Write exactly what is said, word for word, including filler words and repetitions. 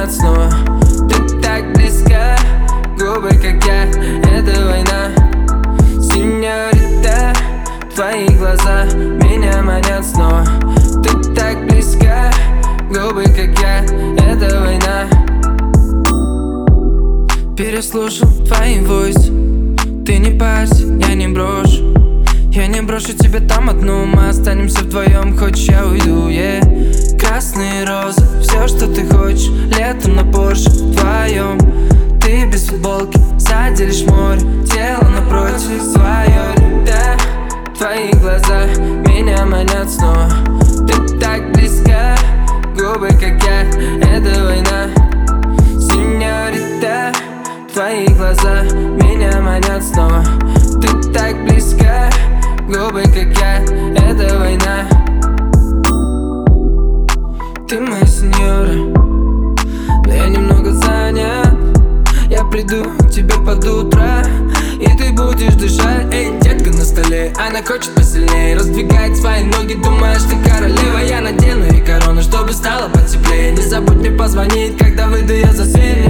манят снова. Ты так близко, губы как я, это война. Сеньорита, твои глаза меня манят снова. Ты так близко, губы как я, это война. Переслушал твои войсы, ты не парься, я не брошу. Я не брошу тебя там одну, мы останемся вдвоем, хочешь я уйду, yeah. Красные розы, все что ты хочешь, летом на Порше вдвоем. Ты без футболки, сзади лишь море, тело напротив свое, да. Твои глаза меня манят снова. Ты так близко, губы как я, это война. Сеньорита, твои глаза меня манят снова. Ты так близко, губы как я, это война. Ты моя сеньора, но я немного занят. Я приду к тебе под утро, и ты будешь дышать. Эй, детка на столе, она хочет посильнее, раздвигает свои ноги, думаешь ты королева. Я надену ей корону, чтобы стало потеплее. Не забудь мне позвонить, когда выйду я за свет.